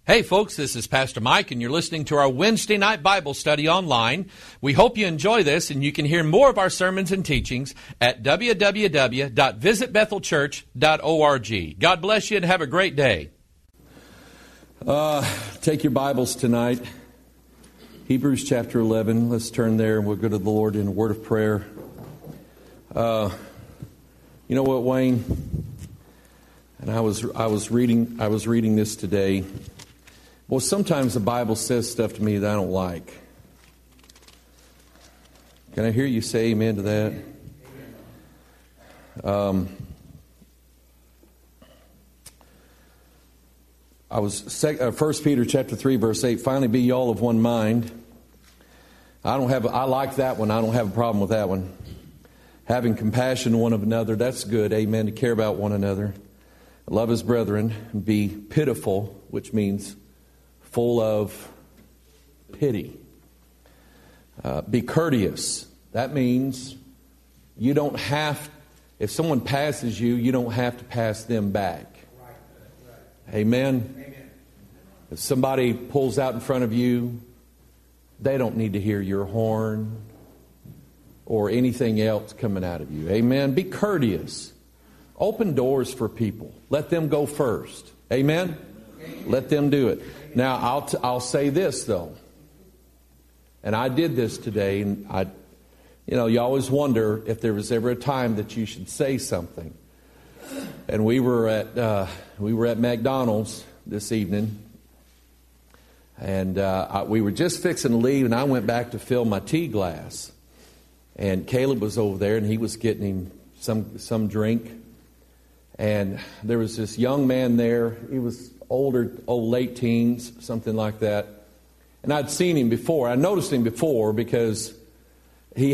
Hey folks, this is Pastor Mike and you're listening to our Wednesday night Bible study online. We hope you enjoy this and you can hear more of our sermons and teachings at www.visitbethelchurch.org. God bless you and have a great day. Take your Bibles tonight. Hebrews chapter 11. Let's turn there and we'll go to the Lord in a word of prayer. You know what, Wayne? And I was reading this today. Well, sometimes the Bible says stuff to me that I don't like. Can I hear you say amen to that? I was 1 Peter chapter 3 verse 8. Finally, be ye all of one mind. I like that one. I don't have a problem with that one. Having compassion one of another. That's good. Amen. To care about one another. Love his brethren. Be pitiful, which means full of pity. Be courteous. That means you don't have, if someone passes you, you don't have to pass them back. Amen. If somebody pulls out in front of you, they don't need to hear your horn or anything else coming out of you. Amen. Be courteous. Open doors for people. Let them go first. Amen. Let them do it. Now, I'll say this, though. And I did this today. And you always wonder if there was ever a time that you should say something. And we were at McDonald's this evening. And we were just fixing to leave. And I went back to fill my tea glass. And Caleb was over there. And he was getting him some drink. And there was this young man there. He was late teens, something like that. And I'd seen him before. I noticed him before because you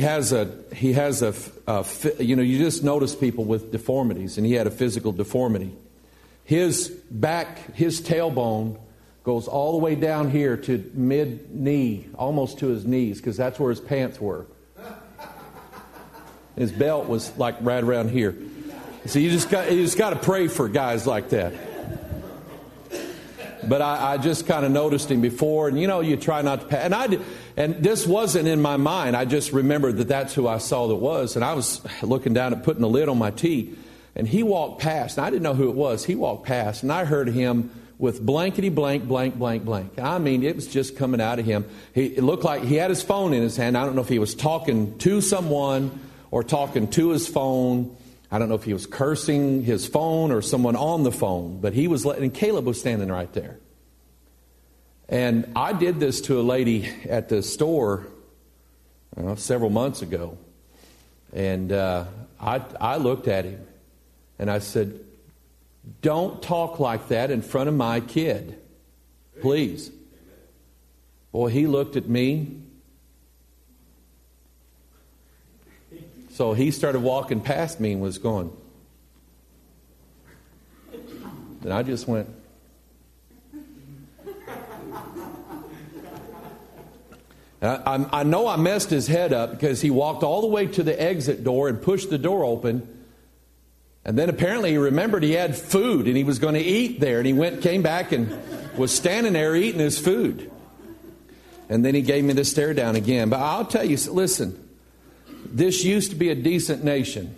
just notice people with deformities, and he had a physical deformity. His tailbone goes all the way down here to mid-knee, almost to his knees, because that's where his pants were. His belt was like right around here. So you just got to pray for guys like that. But I just kind of noticed him before, and you try not to pass. And this wasn't in my mind. I just remembered that that's who I saw that was. And I was looking down at putting the lid on my tea, and he walked past. And I didn't know who it was. He walked past, and I heard him with blankety blank, blank, blank, blank. I mean, it was just coming out of him. It looked like he had his phone in his hand. I don't know if he was talking to someone or talking to his phone. I don't know if he was cursing his phone or someone on the phone, but he was and Caleb was standing right there. And I did this to a lady at the store several months ago. And I looked at him and I said, don't talk like that in front of my kid, please. Boy, he looked at me. So he started walking past me and was going. And I just went. I know I messed his head up because he walked all the way to the exit door and pushed the door open. And then apparently he remembered he had food and he was going to eat there. And he came back and was standing there eating his food. And then he gave me the stare down again. But I'll tell you, listen. This used to be a decent nation.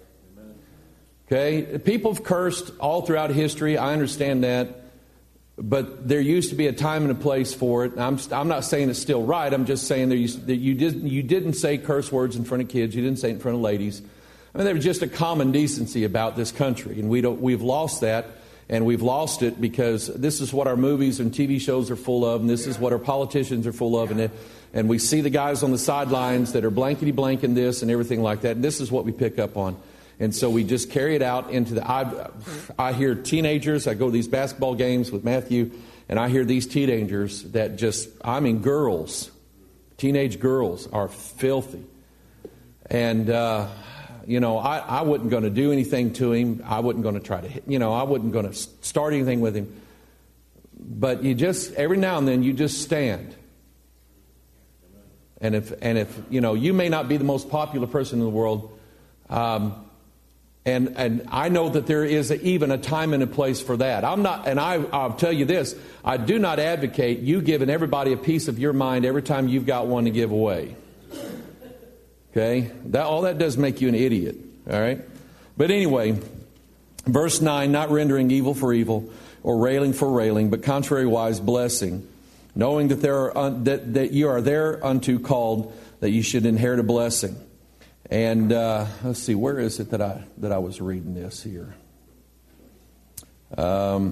Okay? People have cursed all throughout history. I understand that. But there used to be a time and a place for it. I'm not saying it's still right. I'm just saying you didn't say curse words in front of kids. You didn't say it in front of ladies. I mean, there was just a common decency about this country. And we've lost that. And we've lost it because this is what our movies and TV shows are full of. And this is what our politicians are full of. And we see the guys on the sidelines that are blankety blanking this and everything like that. And this is what we pick up on. And so we just carry it out into the... I hear teenagers. I go to these basketball games with Matthew. And I hear these teenagers that girls. Teenage girls are filthy. And... I wasn't going to do anything to him. I wasn't going to try to hit, I wasn't going to start anything with him. But every now and then you just stand. And if you may not be the most popular person in the world, And I know that there is even a time and a place for that. I'll tell you this, I do not advocate you giving everybody a piece of your mind every time you've got one to give away. Okay? All that does make you an idiot. All right? But anyway, verse 9, not rendering evil for evil or railing for railing, but contrariwise blessing, knowing that that you are thereunto called, that you should inherit a blessing. And let's see, where is it that I was reading this here? Well,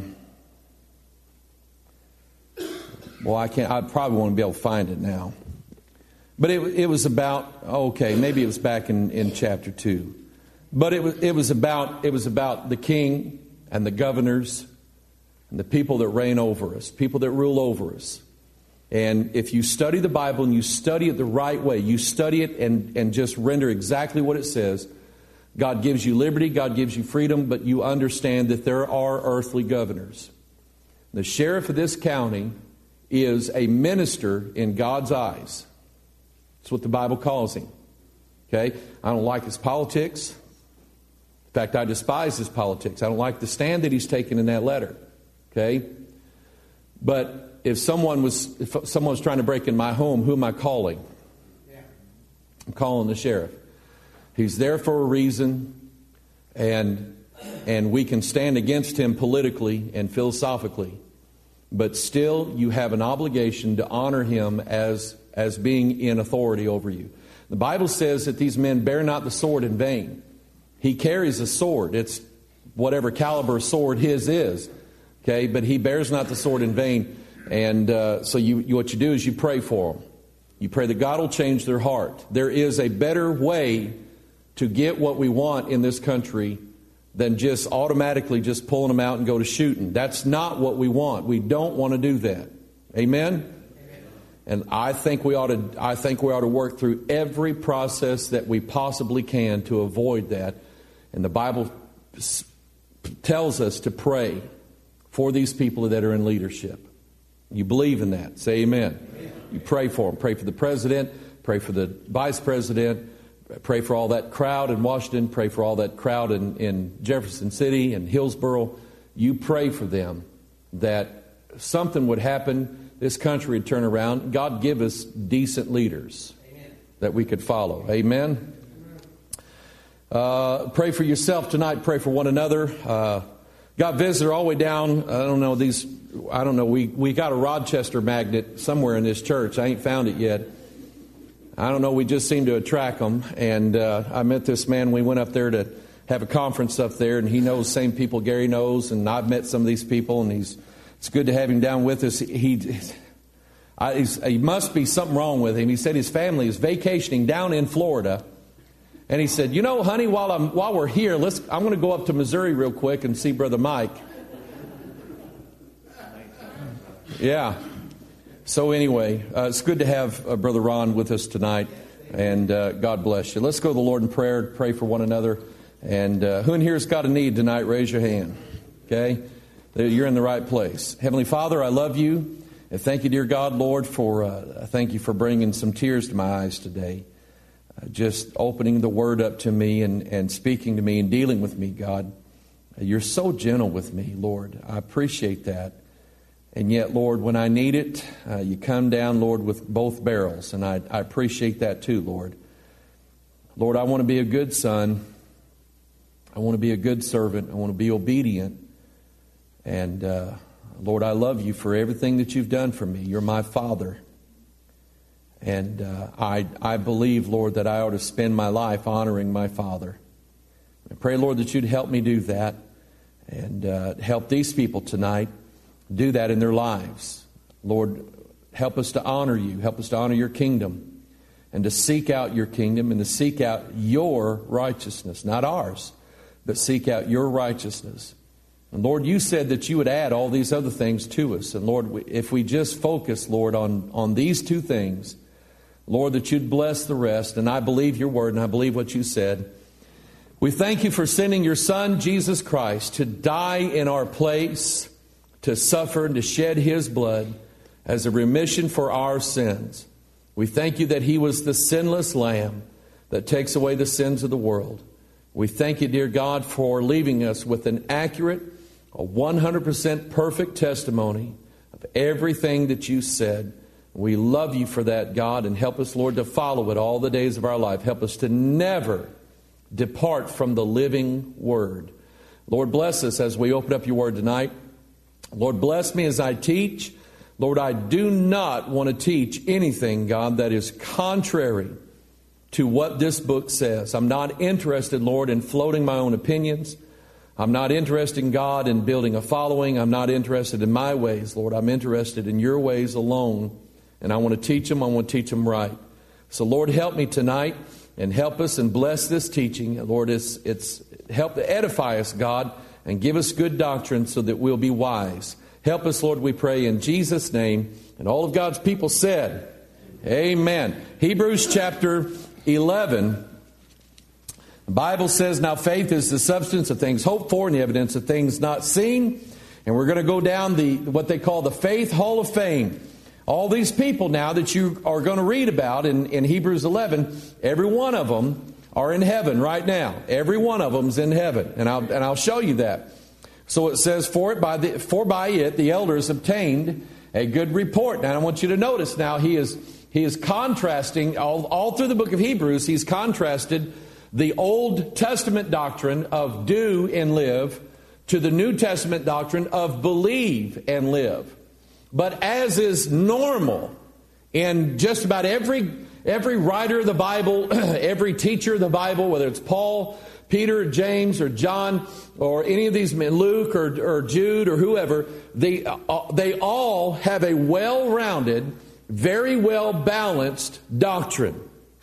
I probably won't be able to find it now. But it was about, okay, maybe it was back in chapter 2. But it was about the king and the governors and the people that reign over us, people that rule over us. And if you study the Bible and you study it the right way, you study it and just render exactly what it says, God gives you liberty, God gives you freedom, but you understand that there are earthly governors. The sheriff of this county is a minister in God's eyes. That's what the Bible calls him. Okay? I don't like his politics. In fact, I despise his politics. I don't like the stand that he's taken in that letter. Okay? But if someone was trying to break in my home, who am I calling? I'm calling the sheriff. He's there for a reason, and we can stand against him politically and philosophically. But still, you have an obligation to honor him as being in authority over you. The Bible says that these men bear not the sword in vain. He carries a sword. It's whatever caliber sword his is. Okay, but he bears not the sword in vain. And so what you do is you pray for them. You pray that God will change their heart. There is a better way to get what we want in this country than just automatically just pulling them out and go to shooting. That's not what we want. We don't want to do that. Amen? And I think we ought to work through every process that we possibly can to avoid that. And the Bible tells us to pray for these people that are in leadership. You believe in that. Say amen. You pray for them. Pray for the president. Pray for the vice president. Pray for all that crowd in Washington. Pray for all that crowd in Jefferson City and Hillsborough. You pray for them that something would happen. This country would turn around. God give us decent leaders that we could follow. Amen. Pray for yourself tonight. Pray for one another. Got visitor all the way down. I don't know. We got a Rochester magnet somewhere in this church. I ain't found it yet. I don't know. We just seem to attract them. And I met this man. We went up there to have a conference up there, and he knows the same people Gary knows. And I've met some of these people, and it's good to have him down with us. He must be something wrong with him. He said his family is vacationing down in Florida. And he said, honey, while we're here, I'm going to go up to Missouri real quick and see Brother Mike. Yeah. So anyway, it's good to have Brother Ron with us tonight. And God bless you. Let's go to the Lord in prayer, pray for one another. And who in here has got a need tonight? Raise your hand. Okay? You're in the right place. Heavenly Father, I love you. And thank you, dear God, Lord, thank you for bringing some tears to my eyes today. Just opening the Word up to me and speaking to me and dealing with me, God. You're so gentle with me, Lord. I appreciate that. And yet, Lord, when I need it, you come down, Lord, with both barrels. And I appreciate that too, Lord. Lord, I want to be a good son. I want to be a good servant. I want to be obedient. And, Lord, I love you for everything that you've done for me. You're my Father. And I believe, Lord, that I ought to spend my life honoring my Father. I pray, Lord, that you'd help me do that and help these people tonight do that in their lives. Lord, help us to honor you. Help us to honor your kingdom and to seek out your kingdom and to seek out your righteousness, not ours, but seek out your righteousness. And Lord, you said that you would add all these other things to us. And Lord, if we just focus, Lord, on these two things, Lord, that you'd bless the rest. And I believe your word and I believe what you said. We thank you for sending your Son, Jesus Christ, to die in our place, to suffer and to shed his blood as a remission for our sins. We thank you that he was the sinless lamb that takes away the sins of the world. We thank you, dear God, for leaving us with an accurate, a 100% perfect testimony of everything that you said. We love you for that, God, and help us, Lord, to follow it all the days of our life. Help us to never depart from the living Word. Lord, bless us as we open up your Word tonight. Lord, bless me as I teach. Lord, I do not want to teach anything, God, that is contrary to what this book says. I'm not interested, Lord, in floating my own opinions. I'm not interested, God, in building a following. I'm not interested in my ways, Lord. I'm interested in your ways alone. And I want to teach them. I want to teach them right. So, Lord, help me tonight and help us and bless this teaching. Lord, it's help to edify us, God, and give us good doctrine so that we'll be wise. Help us, Lord, we pray in Jesus' name. And all of God's people said, amen. Hebrews chapter 11. The Bible says, now faith is the substance of things hoped for and the evidence of things not seen. And we're going to go down what they call the Faith Hall of Fame. All these people now that you are going to read about in Hebrews 11, every one of them are in heaven right now. Every one of them's in heaven. And I'll show you that. So it says, for by it the elders obtained a good report. Now I want you to notice now he is contrasting, all through the book of Hebrews, he's contrasted the Old Testament doctrine of do and live to the New Testament doctrine of believe and live. But as is normal in just about every writer of the Bible, every teacher of the Bible, whether it's Paul, Peter, James, or John, or any of these men, Luke or Jude or whoever, they all have a well-rounded, very well-balanced doctrine.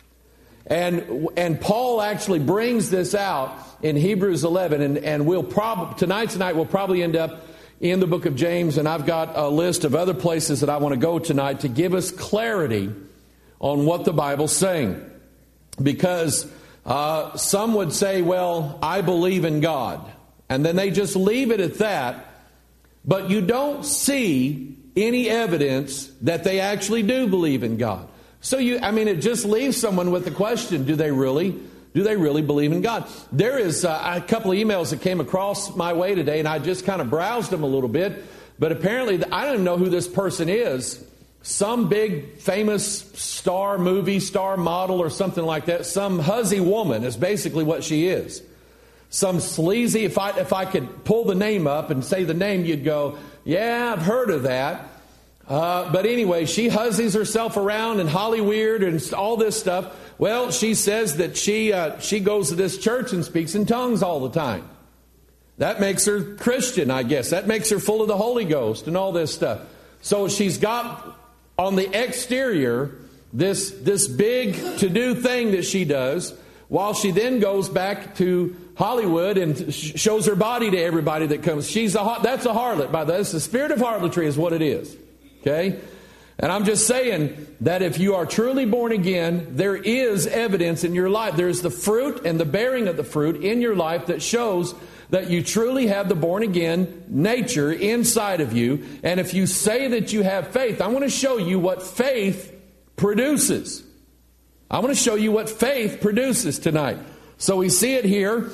And Paul actually brings this out in Hebrews 11, and we'll tonight we'll probably end up in the book of James, and I've got a list of other places that I want to go tonight to give us clarity on what the Bible's saying. Because some would say, well, I believe in God. And then they just leave it at that. But you don't see any evidence that they actually do believe in God. So it just leaves someone with the question, do they really believe in God? There is a couple of emails that came across my way today, and I just kind of browsed them a little bit. But apparently, I don't even know who this person is. Some big famous movie star model or something like that. Some huzzy woman is basically what she is. Some sleazy, if I could pull the name up and say the name, you'd go, yeah, I've heard of that. But anyway, she huzzies herself around in Hollywood and all this stuff. Well, she says that she goes to this church and speaks in tongues all the time. That makes her Christian, I guess. That makes her full of the Holy Ghost and all this stuff. So she's got on the exterior this big to-do thing that she does, while she then goes back to Hollywood and shows her body to everybody that comes. That's a harlot, by the way. It's the spirit of harlotry is what it is. Okay? And I'm just saying that if you are truly born again, there is evidence in your life. There's the fruit and the bearing of the fruit in your life that shows that you truly have the born again nature inside of you. And if you say that you have faith, I want to show you what faith produces. I want to show you what faith produces tonight. So we see it here.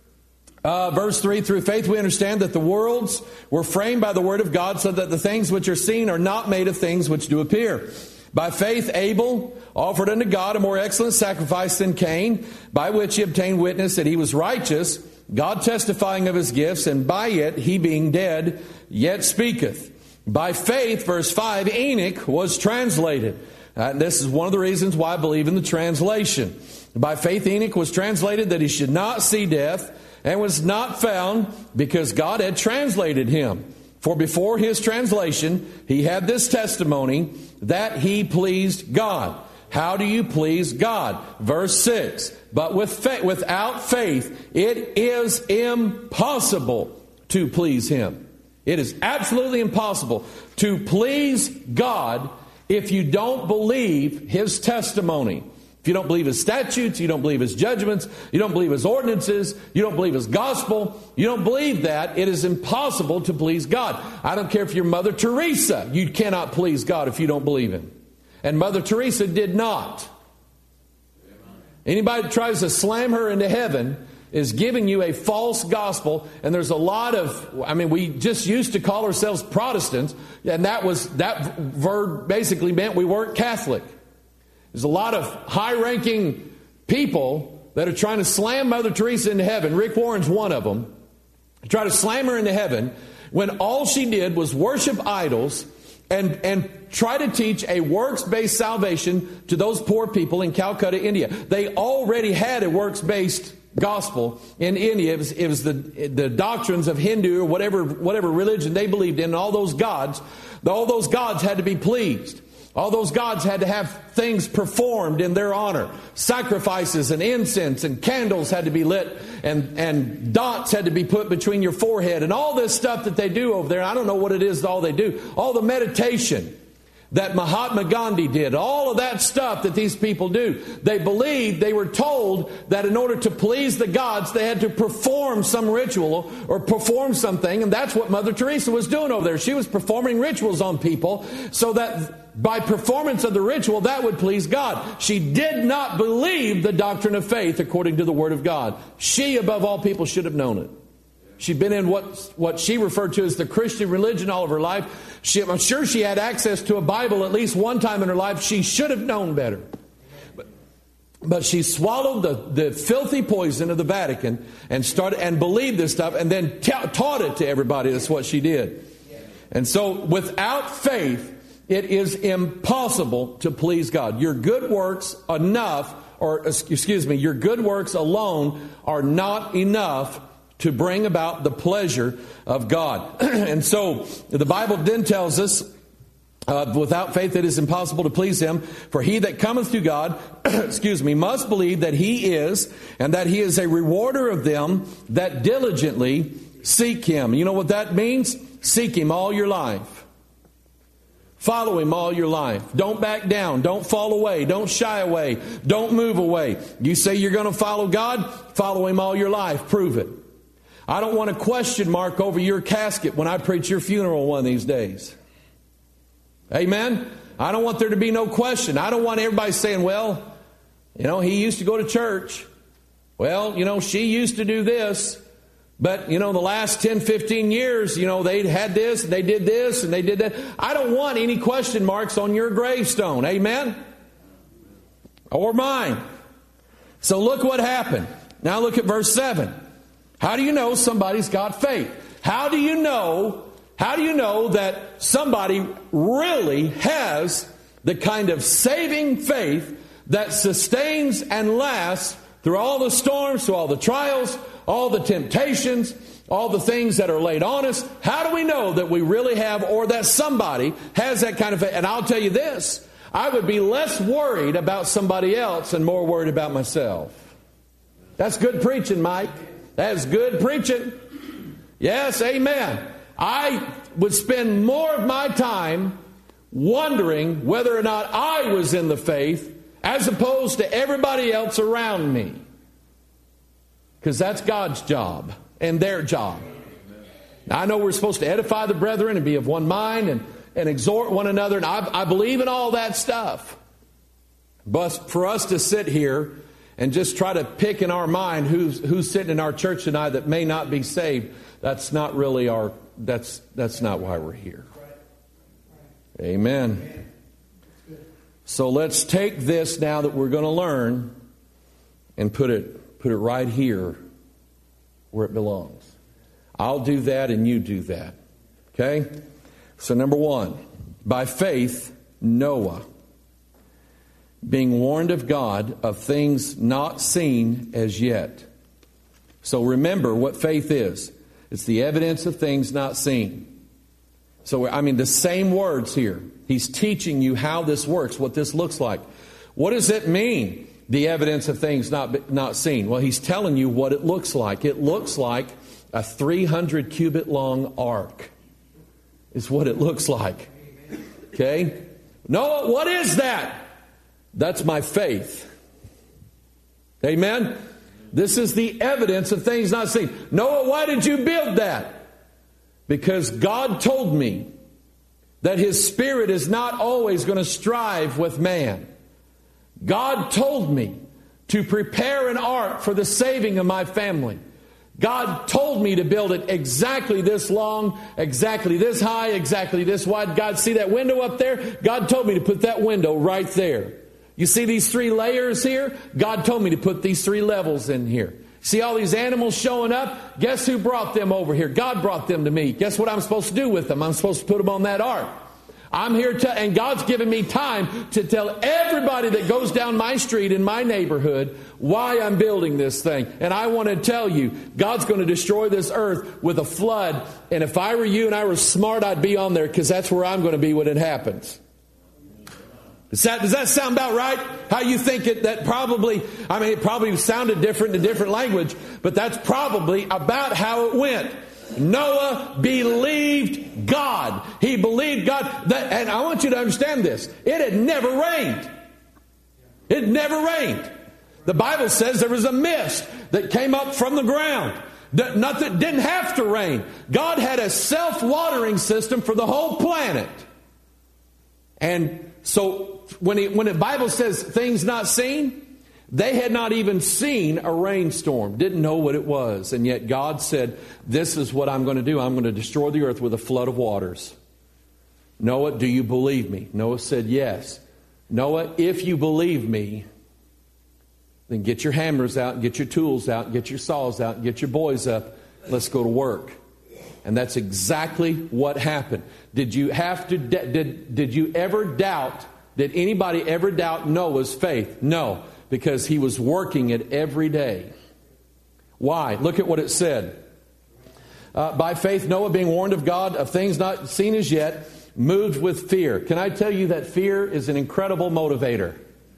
Verse 3, through faith we understand that the worlds were framed by the word of God, so that the things which are seen are not made of things which do appear. By faith Abel offered unto God a more excellent sacrifice than Cain, by which he obtained witness that he was righteous, God testifying of his gifts, and by it he being dead yet speaketh. By faith, verse 5, Enoch was translated. And this is one of the reasons why I believe in the translation. By faith Enoch was translated that he should not see death, and was not found, because God had translated him. For before his translation, he had this testimony that he pleased God. How do you please God? Verse 6, but without faith, it is impossible to please him. It is absolutely impossible to please God if you don't believe his testimony. If you don't believe his statutes, you don't believe his judgments, you don't believe his ordinances, you don't believe his gospel, you don't believe that, it is impossible to please God. I don't care if you're Mother Teresa, you cannot please God if you don't believe him. And Mother Teresa did not. Anybody that tries to slam her into heaven is giving you a false gospel. And there's a lot of, we just used to call ourselves Protestants, and that word basically meant we weren't Catholic. There's a lot of high-ranking people that are trying to slam Mother Teresa into heaven. Rick Warren's one of them. Try to slam her into heaven when all she did was worship idols and try to teach a works-based salvation to those poor people in Calcutta, India. They already had a works-based gospel in India. It was the doctrines of Hindu or whatever religion they believed in. And all those gods had to be pleased. All those gods had to have things performed in their honor. Sacrifices and incense and candles had to be lit, and dots had to be put between your forehead, and all this stuff that they do over there. I don't know what it is, all they do. All the meditation that Mahatma Gandhi did, all of that stuff that these people do. They believed, they were told that in order to please the gods, they had to perform some ritual or perform something, and that's what Mother Teresa was doing over there. She was performing rituals on people so that by performance of the ritual, that would please God. She did not believe the doctrine of faith according to the Word of God. She, above all people, should have known it. She'd been in what she referred to as the Christian religion all of her life. I'm sure she had access to a Bible at least one time in her life. She should have known better. But she swallowed the filthy poison of the Vatican and believed this stuff and then taught it to everybody. That's what she did. And so without faith, it is impossible to please God. Your good works your good works alone are not enough to bring about the pleasure of God. And so the Bible then tells us, without faith it is impossible to please Him. For he that cometh to God, must believe that He is, and that He is a rewarder of them that diligently seek Him. You know what that means? Seek Him all your life. Follow Him all your life. Don't back down. Don't fall away. Don't shy away. Don't move away. You say you're going to follow God? Follow Him all your life. Prove it. I don't want a question mark over your casket when I preach your funeral one of these days. Amen? I don't want there to be no question. I don't want everybody saying, well, he used to go to church. Well, she used to do this. But, the last 10, 15 years, they had this, and they did this, and they did that. I don't want any question marks on your gravestone. Amen? Or mine. So look what happened. Now look at verse 7. How do you know somebody's got faith? How do you know that somebody really has the kind of saving faith that sustains and lasts through all the storms, through all the trials, all the temptations, all the things that are laid on us? How do we know that we really have, or that somebody has that kind of faith? And I'll tell you this, I would be less worried about somebody else and more worried about myself. That's good preaching, Mike. That's good preaching. Yes, amen. I would spend more of my time wondering whether or not I was in the faith as opposed to everybody else around me. Because that's God's job and their job. Now, I know we're supposed to edify the brethren and be of one mind and exhort one another. And I believe in all that stuff. But for us to sit here and just try to pick in our mind who's sitting in our church tonight that may not be saved, that's not really that's not why we're here. Amen. So let's take this now that we're going to learn and put it right here where it belongs. I'll do that and you do that. Okay? So number 1, by faith, Noah, being warned of God of things not seen as yet. So remember what faith is. It's the evidence of things not seen. So, the same words here. He's teaching you how this works, what this looks like. What does it mean, the evidence of things not seen? Well, he's telling you what it looks like. It looks like a 300 cubit long ark is what it looks like. Okay? Noah, what is that? That's my faith. Amen? This is the evidence of things not seen. Noah, why did you build that? Because God told me that His Spirit is not always going to strive with man. God told me to prepare an ark for the saving of my family. God told me to build it exactly this long, exactly this high, exactly this wide. God, see that window up there? God told me to put that window right there. You see these 3 layers here? God told me to put these 3 levels in here. See all these animals showing up? Guess who brought them over here? God brought them to me. Guess what I'm supposed to do with them? I'm supposed to put them on that ark. I'm here to, and God's given me time to tell everybody that goes down my street in my neighborhood why I'm building this thing. And I want to tell you, God's going to destroy this earth with a flood. And if I were you and I were smart, I'd be on there, because that's where I'm going to be when it happens. Does that sound about right? How you think it, that probably, I mean, it probably sounded different in a different language, but that's probably about how it went. Noah believed God. He believed God. And I want you to understand this. It had never rained. It never rained. The Bible says there was a mist that came up from the ground. Nothing, didn't have to rain. God had a self-watering system for the whole planet. And so when the Bible says things not seen, they had not even seen a rainstorm, didn't know what it was. And yet God said, this is what I'm going to do. I'm going to destroy the earth with a flood of waters. Noah, do you believe me? Noah said, yes. Noah, if you believe me, then get your hammers out, get your tools out, get your saws out, get your boys up. Let's go to work. And that's exactly what happened. Did you ever doubt, did anybody ever doubt Noah's faith? No. Because he was working it every day. Why? Look at what it said. By faith, Noah, being warned of God of things not seen as yet, moved with fear. Can I tell you that fear is an incredible motivator?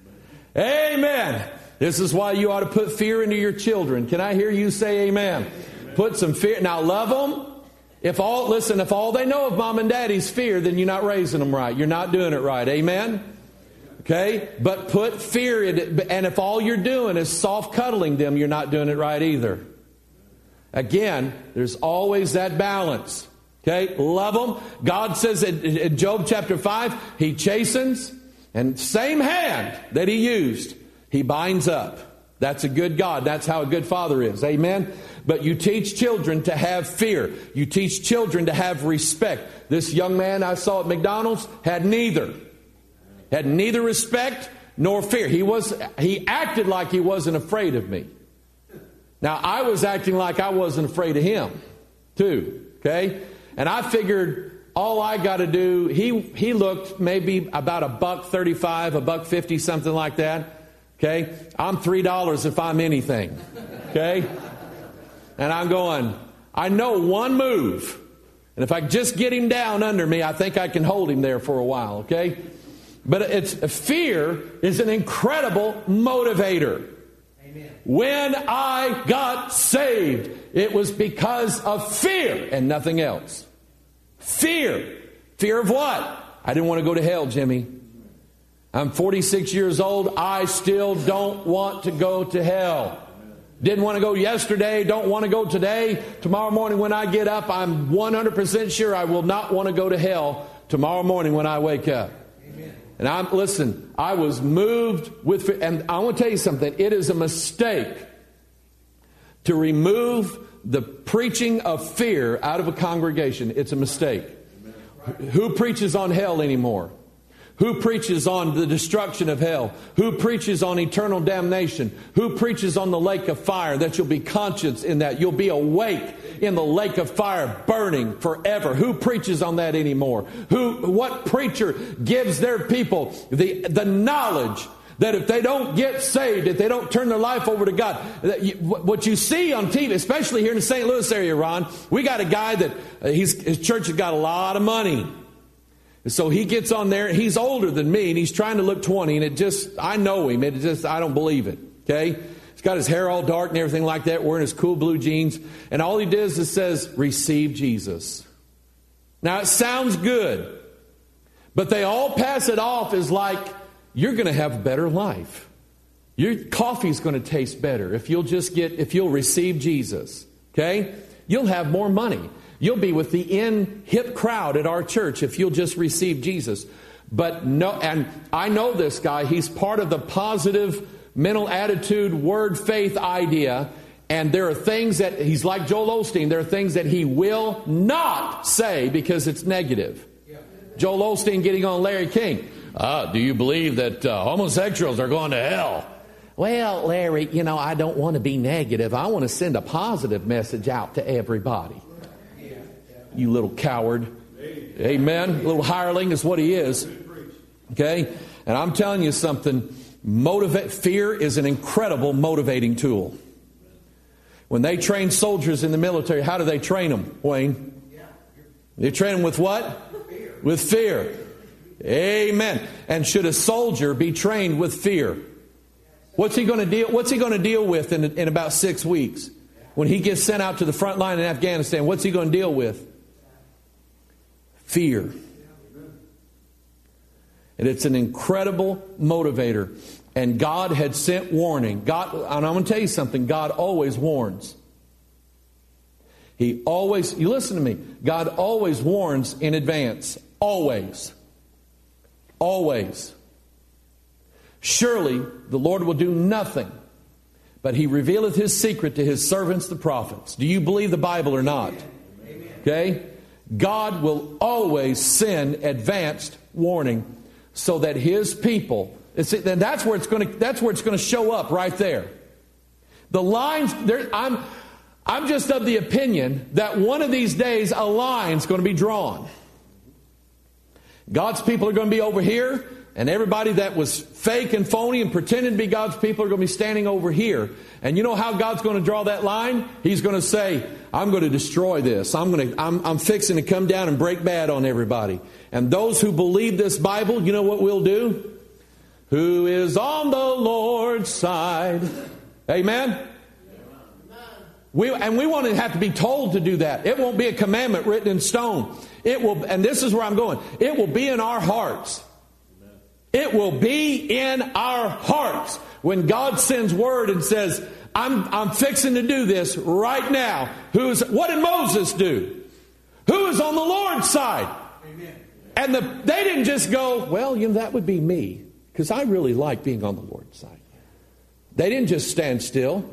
Amen. This is why you ought to put fear into your children. Can I hear you say amen? Put some fear. Now love them. If all they know of mom and daddy's fear, then you're not raising them right. You're not doing it right. Amen. Okay, but put fear in it. And if all you're doing is soft cuddling them, you're not doing it right either. Again, there's always that balance. Okay, love them. God says in Job chapter 5, He chastens, and same hand that He used, He binds up. That's a good God. That's how a good father is. Amen. But you teach children to have fear. You teach children to have respect. This young man I saw at McDonald's had neither. Had neither respect nor fear. He acted like he wasn't afraid of me. Now, I was acting like I wasn't afraid of him, too. Okay? And I figured all I got to do, he looked maybe about $1.35, $1.50, something like that. Okay? I'm $3 if I'm anything. Okay? And I'm going, I know one move. And if I just get him down under me, I think I can hold him there for a while. Okay? But fear is an incredible motivator. Amen. When I got saved, it was because of fear and nothing else. Fear. Fear of what? I didn't want to go to hell, Jimmy. I'm 46 years old. I still don't want to go to hell. Didn't want to go yesterday. Don't want to go today. Tomorrow morning when I get up, I'm 100% sure I will not want to go to hell tomorrow morning when I wake up. And I was moved with fear. And I want to tell you something. It is a mistake to remove the preaching of fear out of a congregation. It's a mistake. Who preaches on hell anymore? Who preaches on the destruction of hell? Who preaches on eternal damnation? Who preaches on the lake of fire, that you'll be conscious in that? You'll be awake in the lake of fire burning forever. Who preaches on that anymore? What preacher gives their people the knowledge that if they don't get saved, if they don't turn their life over to God, what you see on TV, especially here in the St. Louis area, Ron, we got a guy that his church has got a lot of money. So he gets on there, he's older than me, and he's trying to look 20, and I know him, I don't believe it, okay? He's got his hair all dark and everything like that, wearing his cool blue jeans, and all he does is says, receive Jesus. Now, it sounds good, but they all pass it off as like, you're going to have a better life. Your coffee's going to taste better if you'll receive Jesus, okay? You'll have more money. You'll be with the hip crowd at our church if you'll just receive Jesus. But no, and I know this guy. He's part of the positive mental attitude, word, faith idea. And there are things that, he's like Joel Osteen, there are things that he will not say because it's negative. Joel Osteen getting on Larry King. Do you believe that homosexuals are going to hell? Well, Larry, I don't want to be negative. I want to send a positive message out to everybody. You little coward. Amen. Little hireling is what he is. Okay? And I'm telling you something. Fear is an incredible motivating tool. When they train soldiers in the military, how do they train them, Wayne? They train them with what? With fear. Amen. And should a soldier be trained with fear? What's he going to deal with in about 6 weeks? When he gets sent out to the front line in Afghanistan, what's he going to deal with? Fear. And it's an incredible motivator. And God had sent warning. And I'm going to tell you something. God always warns. You listen to me. God always warns in advance. Always. Always. Surely the Lord will do nothing, but He revealeth His secret to His servants, the prophets. Do you believe the Bible or not? Okay? God will always send advanced warning so that His people, that's where it's going to show up right there. The lines, I'm just of the opinion that one of these days a line's going to be drawn. God's people are going to be over here, and everybody that was fake and phony and pretending to be God's people are going to be standing over here. And you know how God's going to draw that line? He's going to say, I'm going to destroy this. I'm fixing to come down and break bad on everybody. And those who believe this Bible, you know what we'll do? Who is on the Lord's side? Amen? We won't have to be told to do that. It won't be a commandment written in stone. It will, and this is where I'm going. It will be in our hearts. It will be in our hearts when God sends word and says, I'm fixing to do this right now. What did Moses do? Who is on the Lord's side? Amen. And they didn't just go, well, that would be me, because I really like being on the Lord's side. They didn't just stand still.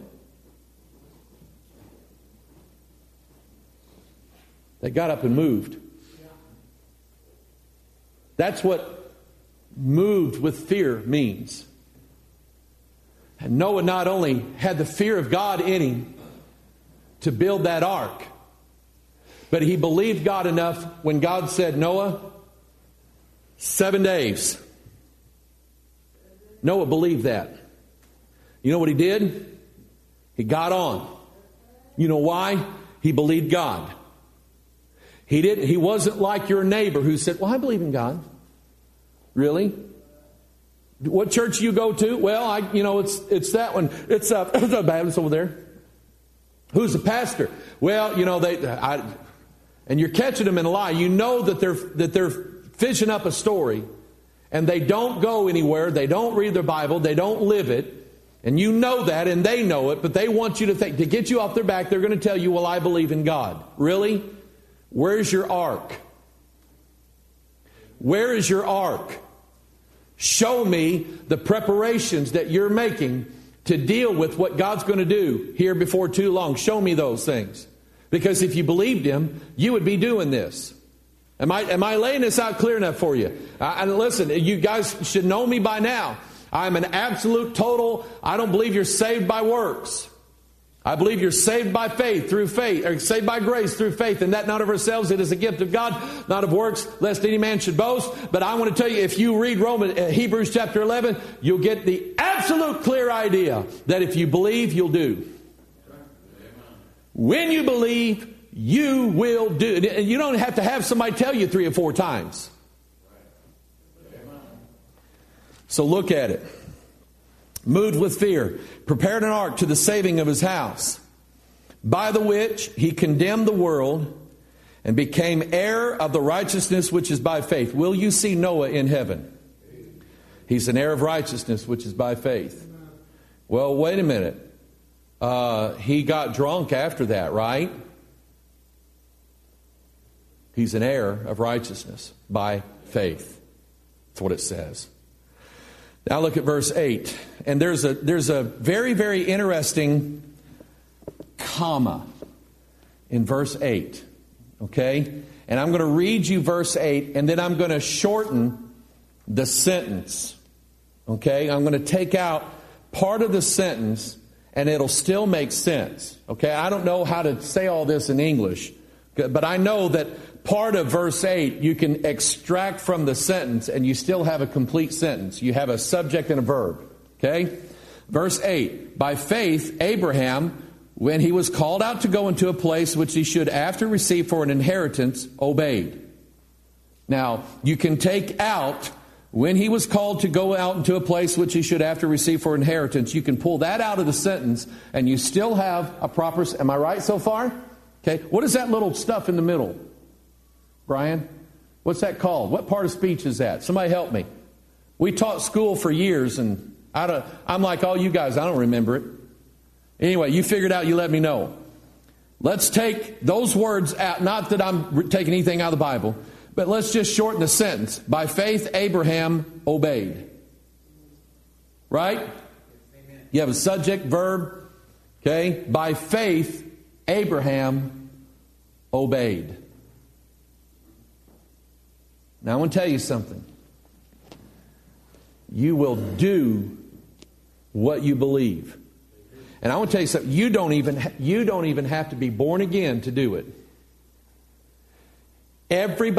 They got up and moved. That's what moved with fear means. And Noah not only had the fear of God in him to build that ark, but he believed God enough when God said, Noah, 7 days. Noah believed that. You know what he did? He got on. You know why? He believed God. He wasn't like your neighbor who said, well, I believe in God. Really? What church do you go to? Well, it's that one. It's the Baptist over there. Who's the pastor? Well, and you're catching them in a lie. You know that they're fishing up a story, and they don't go anywhere. They don't read their Bible. They don't live it. And you know that, and they know it, but they want you to think, to get you off their back, they're going to tell you, well, I believe in God. Really? Where's your ark? Where is your ark? Show me the preparations that you're making to deal with what God's going to do here before too long. Show me those things. Because if you believed Him, you would be doing this. Am I laying this out clear enough for you? And listen, you guys should know me by now. I'm an absolute total, I don't believe you're saved by works. I believe you're saved by faith, through faith, or saved by grace through faith, and that not of ourselves, it is a gift of God, not of works, lest any man should boast. But I want to tell you, if you read Hebrews chapter 11, you'll get the absolute clear idea that if you believe, you'll do. When you believe, you will do. You don't have to have somebody tell you 3 or 4 times. So look at it. Moved with fear, prepared an ark to the saving of his house, by the which he condemned the world and became heir of the righteousness which is by faith. Will you see Noah in heaven? He's an heir of righteousness which is by faith. Well, wait a minute. He got drunk after that, right? He's an heir of righteousness by faith. That's what it says. Now look at verse 8. And there's a very, very interesting comma in verse 8. Okay? And I'm going to read you verse 8, and then I'm going to shorten the sentence. Okay? I'm going to take out part of the sentence, and it'll still make sense. Okay? I don't know how to say all this in English, but I know that part of verse 8 you can extract from the sentence, and you still have a complete sentence. You have a subject and a verb. Okay? Verse 8, by faith, Abraham, when he was called out to go into a place which he should after receive for an inheritance, obeyed. Now, you can take out, when he was called to go out into a place which he should after receive for inheritance, you can pull that out of the sentence, and you still have a proper... Am I right so far? Okay. What is that little stuff in the middle? Brian? What's that called? What part of speech is that? Somebody help me. We taught school for years, and I'm like all you guys, I don't remember it. Anyway, you figure it out, you let me know. Let's take those words out. Not that I'm taking anything out of the Bible, but let's just shorten the sentence. By faith, Abraham obeyed. Right? Amen. You have a subject, verb. Okay? By faith, Abraham obeyed. Now I want to tell you something. You will do what you believe. And I want to tell you something. You don't even have to be born again to do it. Every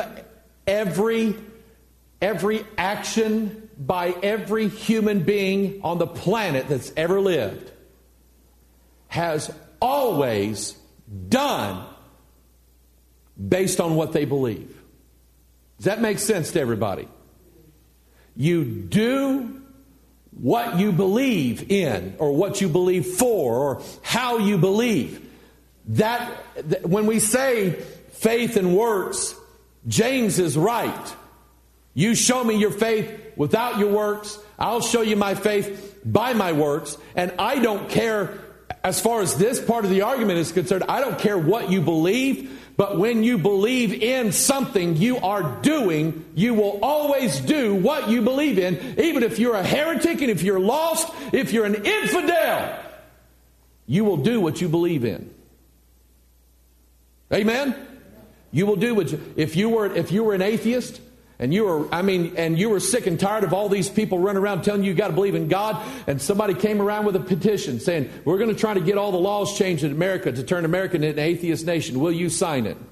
action by every human being on the planet that's ever lived has always done based on what they believe. Does that make sense to everybody? You do what you believe in, or what you believe for, or how you believe. That when we say faith and works, James is right. You show me your faith without your works, I'll show you my faith by my works. And I don't care, as far as this part of the argument is concerned, I don't care what you believe. But when you believe in something you are doing, you will always do what you believe in. Even if you're a heretic, and if you're lost, if you're an infidel, you will do what you believe in. Amen? You will do what if you were an atheist, and you were sick and tired of all these people running around telling you got to believe in God, and somebody came around with a petition saying, we're going to try to get all the laws changed in America to turn America into an atheist nation. Will you sign it?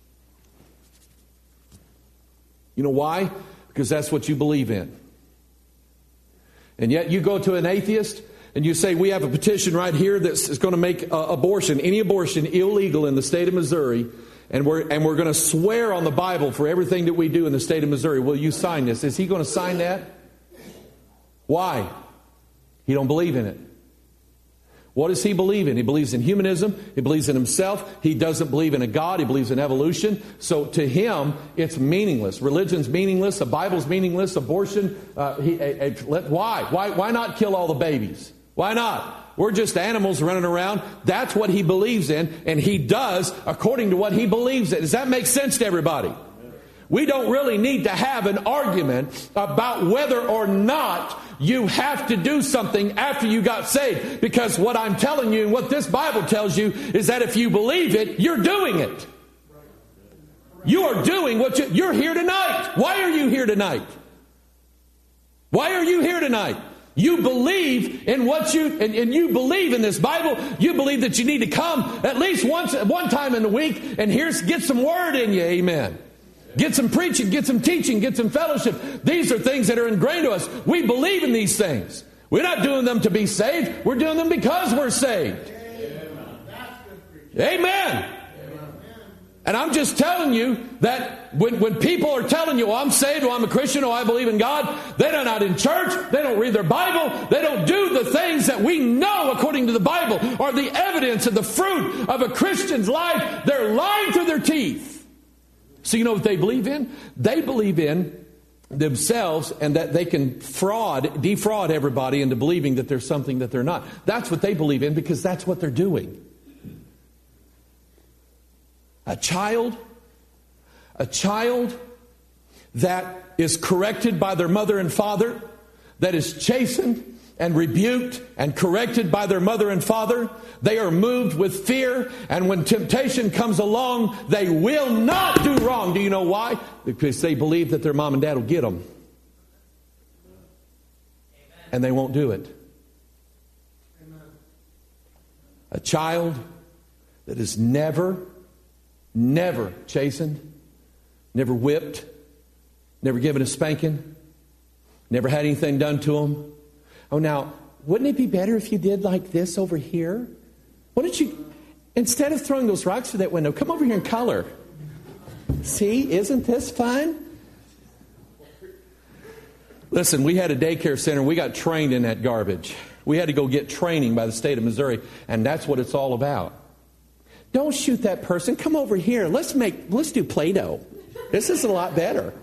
You know why? Because that's what you believe in. And yet you go to an atheist and you say, we have a petition right here that's going to make any abortion illegal in the state of Missouri. And we're going to swear on the Bible for everything that we do in the state of Missouri. Will you sign this? Is he going to sign that? Why? He don't believe in it. What does he believe in? He believes in humanism. He believes in himself. He doesn't believe in a God. He believes in evolution. So to him, it's meaningless. Religion's meaningless. The Bible's meaningless. Abortion. Why? Why not kill all the babies? Why not? We're just animals running around. That's what he believes in, and he does according to what he believes in. Does that make sense to everybody? We don't really need to have an argument about whether or not you have to do something after you got saved. Because what I'm telling you and what this Bible tells you is that if you believe it, you're doing it. You are doing what you're here tonight. Why are you here tonight? Why are you here tonight? You believe in what and you believe in this Bible. You believe that you need to come at least one time in the week and get some word in you. Amen. Get some preaching, get some teaching, get some fellowship. These are things that are ingrained to us. We believe in these things. We're not doing them to be saved. We're doing them because we're saved. Amen. And I'm just telling you that when people are telling you, I'm saved, I'm a Christian, I believe in God, they're not in church, they don't read their Bible, they don't do the things that we know according to the Bible are the evidence of the fruit of a Christian's life. They're lying through their teeth. So you know what they believe in? They believe in themselves and that they can defraud everybody into believing that there's something that they're not. That's what they believe in because that's what they're doing. A child that is corrected by their mother and father, that is chastened and rebuked and corrected by their mother and father. They are moved with fear, and when temptation comes along, they will not do wrong. Do you know why? Because they believe that their mom and dad will get them. And they won't do it. A child that is never chastened, never whipped, never given a spanking, never had anything done to them. Oh, now, wouldn't it be better if you did like this over here? Why don't you, instead of throwing those rocks through that window, come over here and color. See, isn't this fun? Listen, we had a daycare center. We got trained in that garbage. We had to go get training by the state of Missouri, and that's what it's all about. Don't shoot that person. Come over here. Let's do Play-Doh. This is a lot better.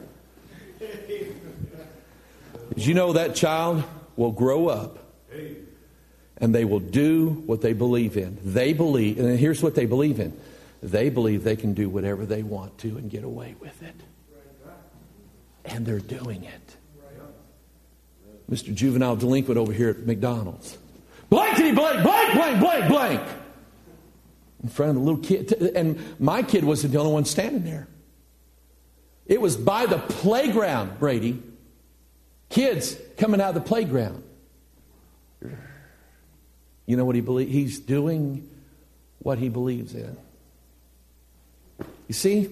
Did you know that child will grow up and they will do what they believe in? They believe, and here's what they believe in. They believe they can do whatever they want to and get away with it. And they're doing it. Mr. Juvenile Delinquent over here at McDonald's. Blankety blank, blank, blank, blank, blank. In front of the little kid. And my kid wasn't the only one standing there. It was by the playground, Brady. Kids coming out of the playground. You know what he believes? He's doing what he believes in. You see?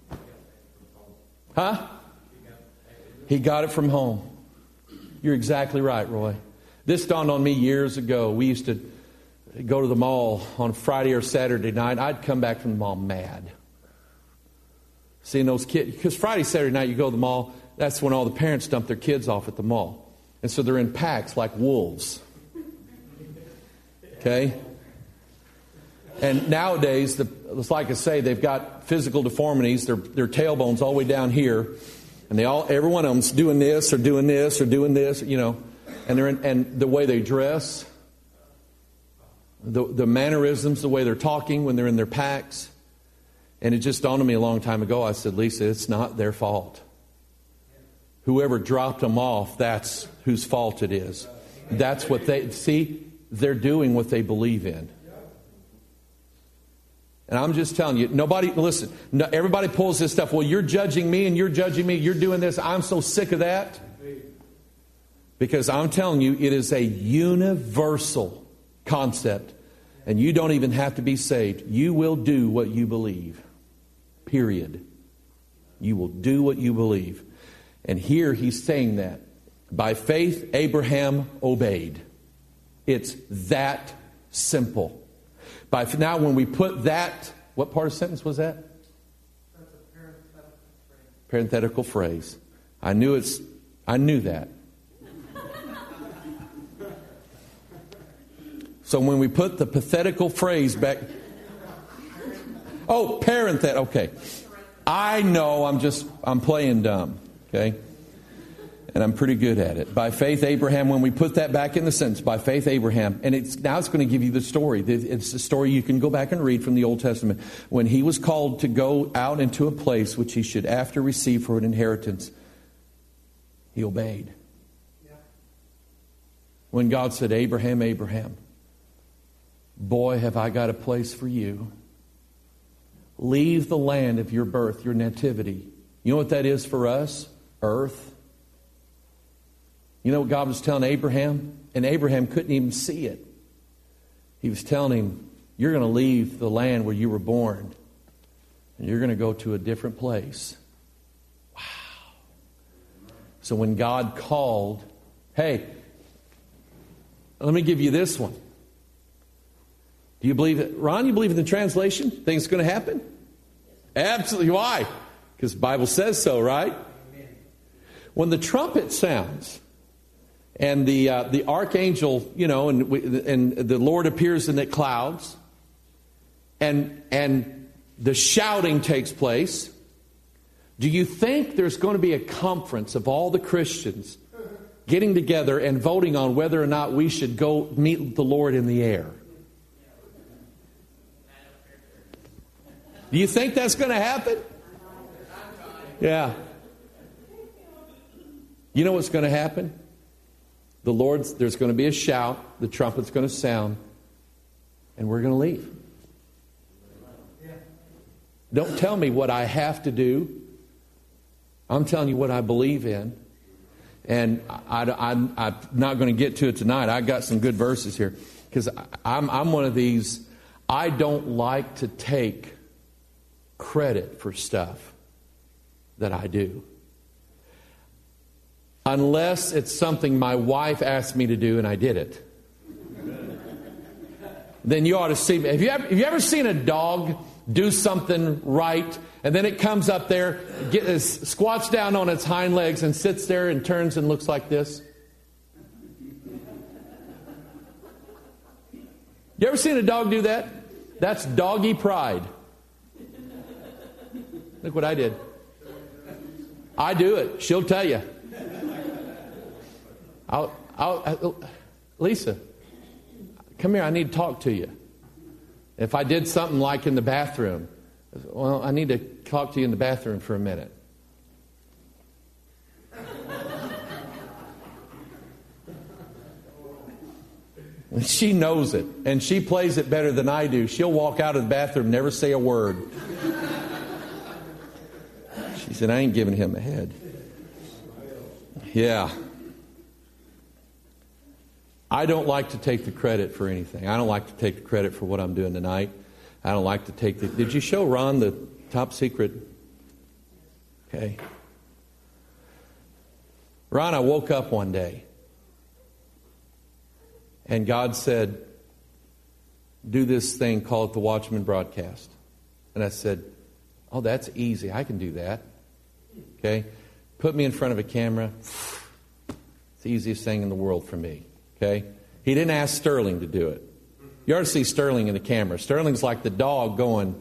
Huh? He got it from home. You're exactly right, Roy. This dawned on me years ago. We used to go to the mall on Friday or Saturday night. I'd come back from the mall mad. Seeing those kids. Because Friday, Saturday night, you go to the mall. That's when all the parents dump their kids off at the mall. And so they're in packs like wolves. Okay? And nowadays, it's like I say, they've got physical deformities. Their tailbones all the way down here. And every one of them's doing this or doing this or doing this, you know. And the way they dress, the mannerisms, the way they're talking when they're in their packs. And it just dawned on me a long time ago. I said, Lisa, it's not their fault. Whoever dropped them off, that's whose fault it is. That's what they're doing what they believe in. And I'm just telling you, everybody pulls this stuff. Well, you're judging me and you're judging me. You're doing this. I'm so sick of that. Because I'm telling you, it is a universal concept. And you don't even have to be saved. You will do what you believe. Period. You will do what you believe. And here he's saying that. By faith, Abraham obeyed. It's that simple. Now, when we put that, what part of the sentence was that? That's a parenthetical phrase. I knew that. So when we put the pathetical phrase back, okay. I know I'm playing dumb, okay? And I'm pretty good at it. By faith, Abraham, when we put that back in the sentence, by faith, Abraham, and now it's going to give you the story. It's a story you can go back and read from the Old Testament. When he was called to go out into a place which he should after receive for an inheritance, he obeyed. Yeah. When God said, Abraham, Abraham, boy, have I got a place for you. Leave the land of your birth, your nativity. You know what that is for us? Earth. You know what God was telling Abraham? And Abraham couldn't even see it. He was telling him, you're going to leave the land where you were born. And you're going to go to a different place. Wow. So when God called, hey, let me give you this one. Do you believe it? Ron, you believe in the translation? Think it's going to happen? Absolutely. Why? Because the Bible says so, right? When the trumpet sounds, and the archangel, and the Lord appears in the clouds, and the shouting takes place. Do you think there's going to be a conference of all the Christians getting together and voting on whether or not we should go meet the Lord in the air? Do you think that's going to happen? Yeah. You know what's going to happen? There's going to be a shout, the trumpet's going to sound, and we're going to leave. Don't tell me what I have to do. I'm telling you what I believe in. And I'm not going to get to it tonight. I got some good verses here. Because I'm one of these, I don't like to take credit for stuff that I do. Unless it's something my wife asked me to do and I did it. Then you ought to see me. Have you ever seen a dog do something right, and then it comes up there, squats down on its hind legs and sits there and turns and looks like this? You ever seen a dog do that? That's doggy pride. Look what I did. I do it. She'll tell you. Lisa, come here. I need to talk to you. If I did something like in the bathroom, well, I need to talk to you in the bathroom for a minute. She knows it, and she plays it better than I do. She'll walk out of the bathroom, never say a word. She said, I ain't giving him a head. Yeah. I don't like to take the credit for anything. I don't like to take the credit for what I'm doing tonight. I don't like to take the... Did you show Ron the top secret? Okay. Ron, I woke up one day, and God said, do this thing, call it the Watchman Broadcast. And I said, oh, that's easy. I can do that. Okay? Put me in front of a camera. It's the easiest thing in the world for me. Okay? He didn't ask Sterling to do it. You ought to see Sterling in the camera. Sterling's like the dog going,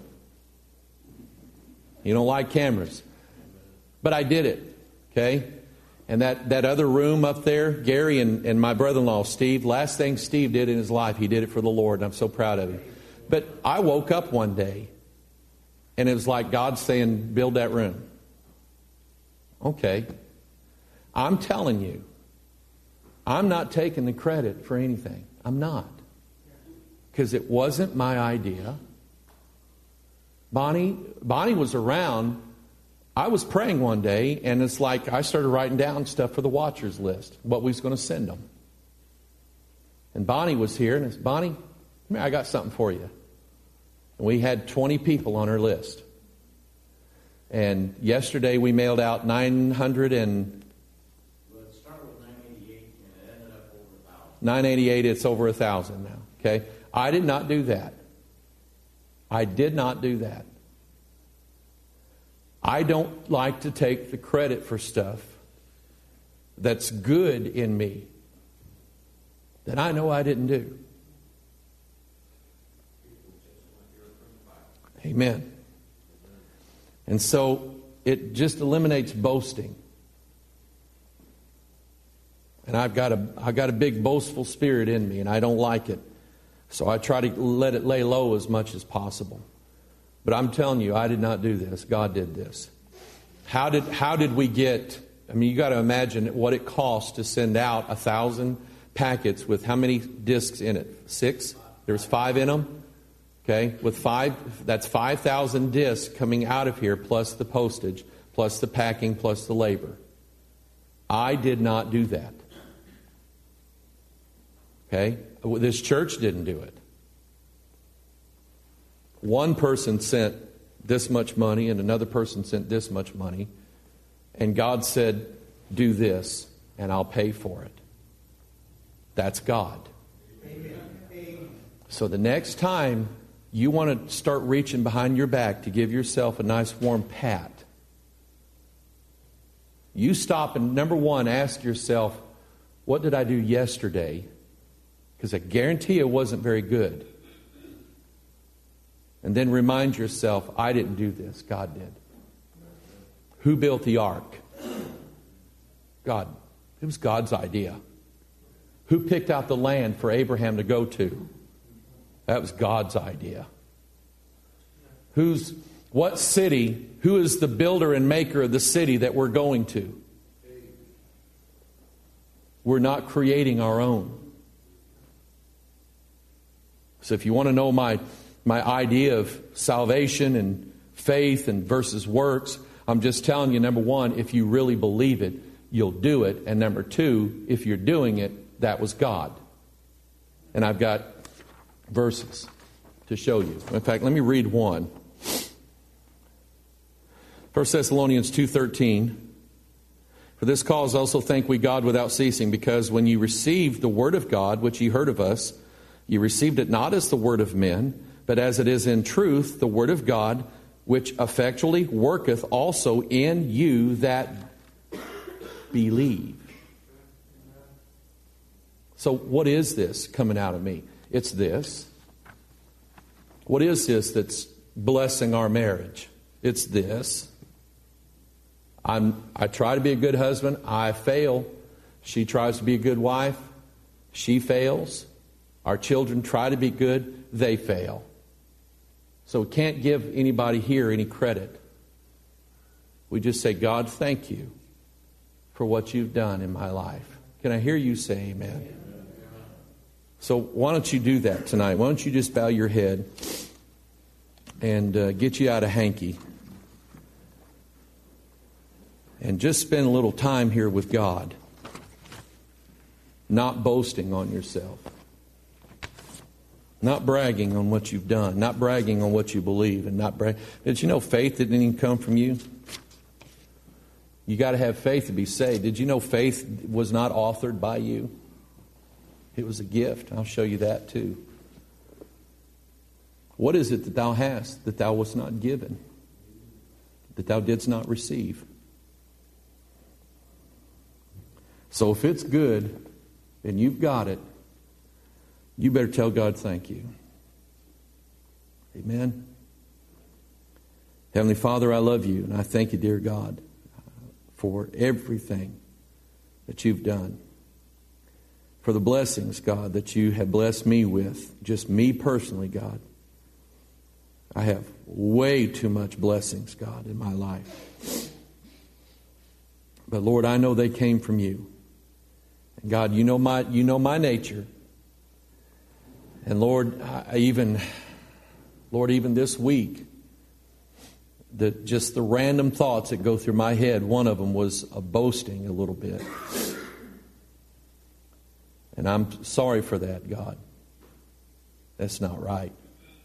you don't like cameras. But I did it. Okay? And that other room up there, Gary and my brother-in-law, Steve, last thing Steve did in his life, he did it for the Lord, and I'm so proud of him. But I woke up one day, and it was like God saying, build that room. Okay. I'm telling you, I'm not taking the credit for anything. I'm not. Because it wasn't my idea. Bonnie was around. I was praying one day, and it's like I started writing down stuff for the watchers list, what we was going to send them. And Bonnie was here, and I said, Bonnie, come here, I got something for you. And we had 20 people on our list. And yesterday we mailed out 900 and... Well, it started with 988, and it ended up over 1,000. 988, it's over 1,000 now. Okay? I did not do that. I did not do that. I don't like to take the credit for stuff that's good in me that I know I didn't do. Amen. And so it just eliminates boasting. And I've got a big boastful spirit in me, and I don't like it. So I try to let it lay low as much as possible. But I'm telling you, I did not do this. God did this. How did we get... I mean, you got to imagine what it cost to send out 1,000 packets with how many discs in it? 6? There's 5 in them. Okay? With 5, that's 5,000 discs coming out of here, plus the postage, plus the packing, plus the labor. I did not do that. Okay? This church didn't do it. One person sent this much money and another person sent this much money. And God said, do this and I'll pay for it. That's God. Amen. So the next time you want to start reaching behind your back to give yourself a nice warm pat, you stop and, number one, ask yourself, what did I do yesterday? Because I guarantee it wasn't very good. And then remind yourself, I didn't do this. God did. Who built the ark? God. It was God's idea. Who picked out the land for Abraham to go to? That was God's idea. What city? Who is the builder and maker of the city that we're going to? We're not creating our own. So if you want to know my idea of salvation and faith and versus works, I'm just telling you, number one, if you really believe it, you'll do it. And number two, if you're doing it, that was God. And I've got verses to show you. In fact, let me read one. 1 Thessalonians 2:13. For this cause also thank we God without ceasing, because when you received the word of God, which ye heard of us, you received it not as the word of men, but as it is in truth the word of God, which effectually worketh also in you that believe. So what is this coming out of me? It's this. What is this that's blessing our marriage? It's this. I try to be a good husband. I fail. She tries to be a good wife. She fails. Our children try to be good. They fail. So we can't give anybody here any credit. We just say, God, thank you for what you've done in my life. Can I hear you say amen? So why don't you do that tonight? Why don't you just bow your head and get you out of hanky. And just spend a little time here with God. Not boasting on yourself. Not bragging on what you've done. Not bragging on what you believe. And not brag. Did you know faith didn't even come from you? You got to have faith to be saved. Did you know faith was not authored by you? It was a gift. I'll show you that too. What is it that thou hast that thou wast not given? That thou didst not receive? So if it's good and you've got it, you better tell God thank you. Amen. Heavenly Father, I love you, and I thank you, dear God, for everything that you've done. For the blessings, God, that you have blessed me with. Just me personally, God. I have way too much blessings, God, in my life. But Lord, I know they came from you. And God, you know my nature. And Lord, even this week, just the random thoughts that go through my head, one of them was boasting a little bit. And I'm sorry for that, God. That's not right.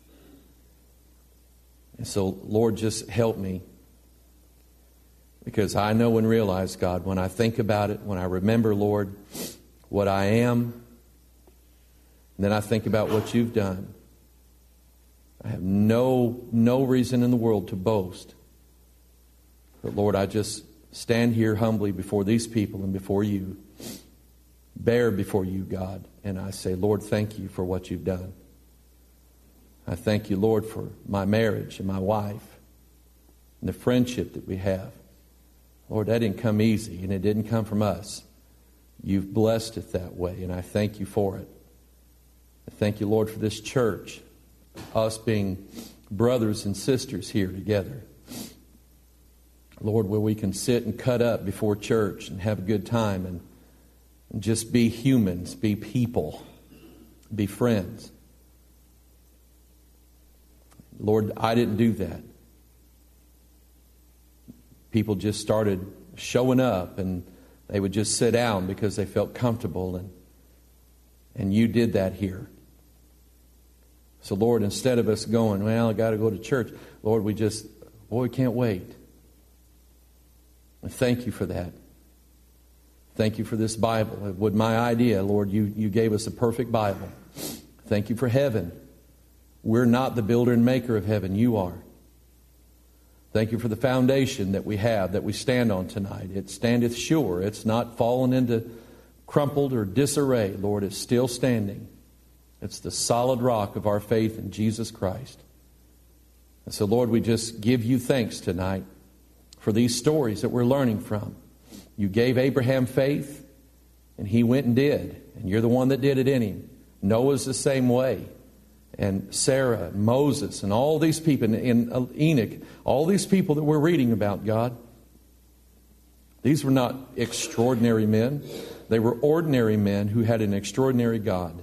And so, Lord, just help me. Because I know and realize, God, when I think about it, when I remember, Lord, what I am, and then I think about what you've done, I have no reason in the world to boast. But Lord, I just stand here humbly before these people and before you, bare before you, God, and I say, Lord, thank you for what you've done. I thank you, Lord, for my marriage and my wife and the friendship that we have. Lord, that didn't come easy, and it didn't come from us. You've blessed it that way, and I thank you for it. I thank you, Lord, for this church, us being brothers and sisters here together. Lord, where we can sit and cut up before church and have a good time and just be humans, be people, be friends. Lord, I didn't do that. People just started showing up, and they would just sit down because they felt comfortable, and you did that here. So Lord, instead of us going, well, I got to go to church, Lord, we can't wait. And thank you for that. Thank you for this Bible. With my idea, Lord, you gave us a perfect Bible. Thank you for heaven. We're not the builder and maker of heaven. You are. Thank you for the foundation that we have, that we stand on tonight. It standeth sure. It's not fallen into crumpled or disarray. Lord, it's still standing. It's the solid rock of our faith in Jesus Christ. And so, Lord, we just give you thanks tonight for these stories that we're learning from. You gave Abraham faith, and he went and did. And you're the one that did it in him. Noah's the same way. And Sarah, and Moses, and all these people, and Enoch, all these people that we're reading about, God, these were not extraordinary men. They were ordinary men who had an extraordinary God.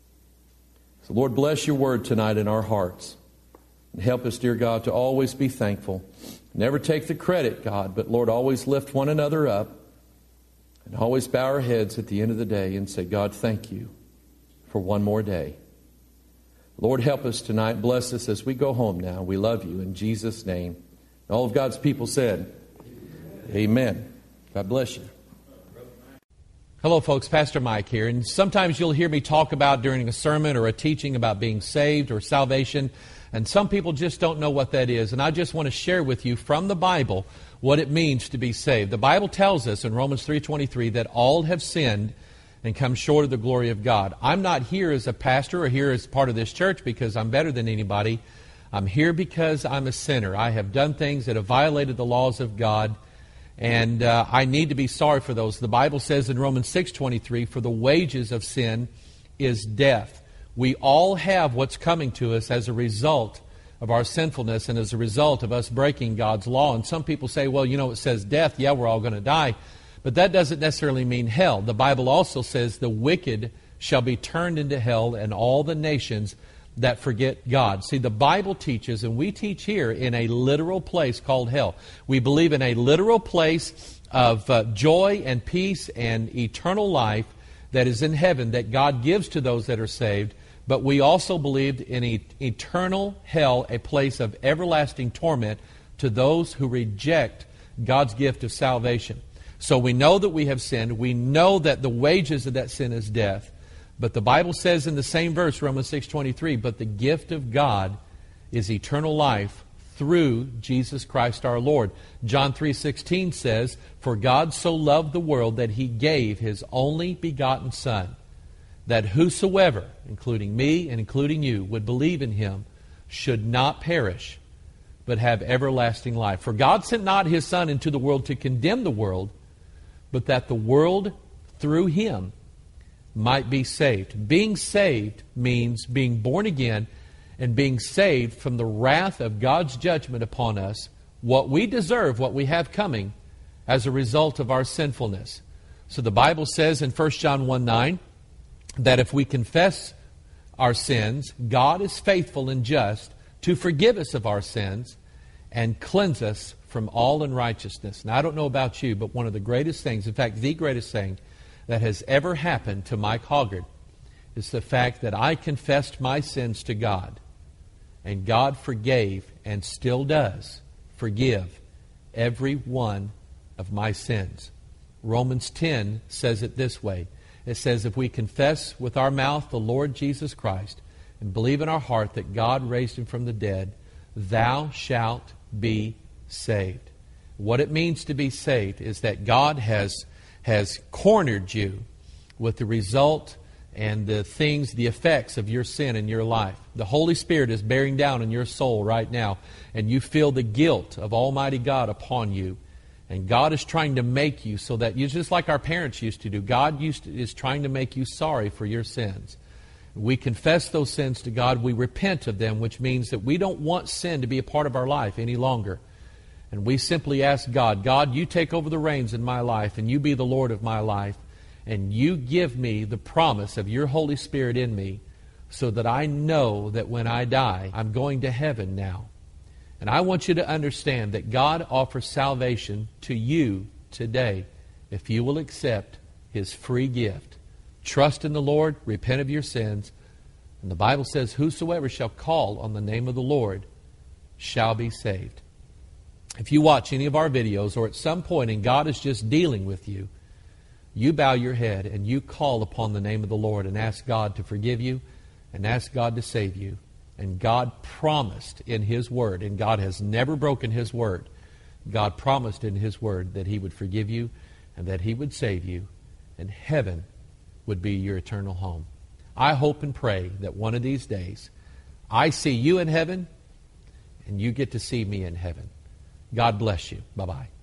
So Lord, bless your word tonight in our hearts. And help us, dear God, to always be thankful. Never take the credit, God, but Lord, always lift one another up. And always bow our heads at the end of the day and say, God, thank you for one more day. Lord, help us tonight. Bless us as we go home now. We love you in Jesus' name. All of God's people said, Amen. God bless you. Hello, folks. Pastor Mike here. And sometimes you'll hear me talk about during a sermon or a teaching about being saved or salvation. And some people just don't know what that is. And I just want to share with you from the Bible what it means to be saved. The Bible tells us in Romans 3:23 that all have sinned and come short of the glory of God. I'm not here as a pastor or here as part of this church because I'm better than anybody. I'm here because I'm a sinner. I have done things that have violated the laws of God, and I need to be sorry for those. The Bible says in Romans 6:23, for the wages of sin is death. We all have what's coming to us as a result of our sinfulness and as a result of us breaking God's law. And some people say, well, it says death. Yeah, we're all going to die. But that doesn't necessarily mean hell. The Bible also says the wicked shall be turned into hell and all the nations that forget God. See, the Bible teaches, and we teach here, in a literal place called hell. We believe in a literal place of joy and peace and eternal life that is in heaven that God gives to those that are saved. But we also believed in eternal hell, a place of everlasting torment to those who reject God's gift of salvation. So we know that we have sinned. We know that the wages of that sin is death. But the Bible says in the same verse, Romans 6:23, but the gift of God is eternal life through Jesus Christ our Lord. John 3:16 says, for God so loved the world that He gave His only begotten Son, that whosoever, including me and including you, would believe in Him should not perish, but have everlasting life. For God sent not His Son into the world to condemn the world, but that the world through Him might be saved. Being saved means being born again and being saved from the wrath of God's judgment upon us, what we deserve, what we have coming as a result of our sinfulness. So the Bible says in 1 John 1:9 that if we confess our sins, God is faithful and just to forgive us of our sins and cleanse us from all unrighteousness. Now, I don't know about you, but one of the greatest things, in fact, the greatest thing that has ever happened to Mike Hoggard is the fact that I confessed my sins to God, and God forgave and still does forgive every one of my sins. Romans 10 says it this way. It says, if we confess with our mouth the Lord Jesus Christ and believe in our heart that God raised Him from the dead, thou shalt be saved. What it means to be saved is that God has cornered you with the result and the things, the effects of your sin in your life. The Holy Spirit is bearing down in your soul right now, and you feel the guilt of Almighty God upon you. And God is trying to make you so that you, just like our parents used to do, God is trying to make you sorry for your sins. We confess those sins to God. We repent of them, which means that we don't want sin to be a part of our life any longer. And we simply ask God, God, you take over the reins in my life, and you be the Lord of my life, and you give me the promise of your Holy Spirit in me so that I know that when I die, I'm going to heaven now. And I want you to understand that God offers salvation to you today if you will accept His free gift. Trust in the Lord, repent of your sins, and the Bible says, whosoever shall call on the name of the Lord shall be saved. If you watch any of our videos or at some point and God is just dealing with you, you bow your head and you call upon the name of the Lord and ask God to forgive you and ask God to save you. And God promised in His Word, and God has never broken His Word, God promised in His Word that He would forgive you and that He would save you, and heaven would be your eternal home. I hope and pray that one of these days I see you in heaven and you get to see me in heaven. God bless you. Bye-bye.